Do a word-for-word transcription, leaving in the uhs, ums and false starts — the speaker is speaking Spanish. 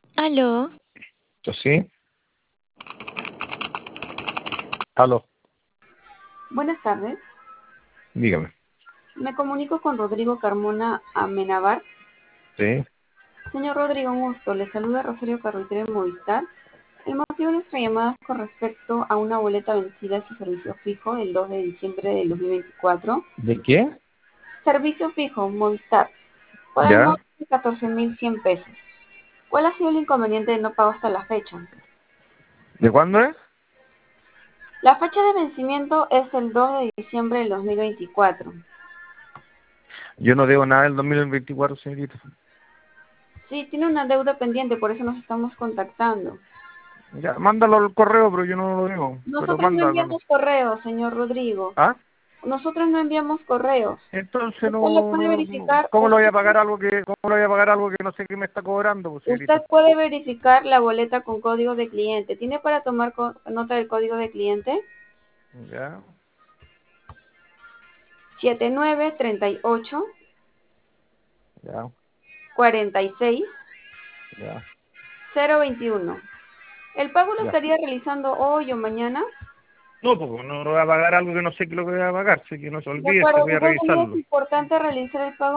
Aló, Yo sí. Aló, Buenas tardes, dígame. me comunico con Rodrigo Carmona Amenábar. Sí. Señor Rodrigo, un gusto, le saluda Rosario Carretero de Movistar. El motivo de nuestra llamada es con respecto a una boleta vencida a su servicio fijo el dos de diciembre del dos mil veinticuatro. ¿De qué? Servicio fijo, Movistar, por el ¿Ya? monto de catorce mil cien pesos. ¿Cuál ha sido el inconveniente de no pago hasta la fecha? ¿De cuándo es? La fecha de vencimiento es el dos de diciembre del dos mil veinticuatro. Yo no debo nada del dos mil veinticuatro, señorita. Sí, tiene una deuda pendiente, por eso nos estamos contactando. Ya, mándalo al correo, pero yo no lo debo. Pero Nosotros no mándalo. enviamos correos, señor Rodrigo. ¿Ah? Nosotros no enviamos correos. Entonces Usted lo no, puede no, no- verificar. ¿cómo lo voy a Usted, pagar algo que, cómo lo voy a pagar algo que no sé qué me está cobrando, pues, usted señorita? puede verificar la boleta con código de cliente. ¿Tiene para tomar co- nota del código de cliente? Ya, siete nueve tres ocho ya, cuatro seis ya, cero veintiuno. ¿El pago lo ya. estaría realizando hoy o mañana? No, pues no lo voy a pagar algo que no sé qué lo voy a pagar, sé que no se De olvide, acuerdo, voy a de todas maneras es revisarlo. importante realizar el pago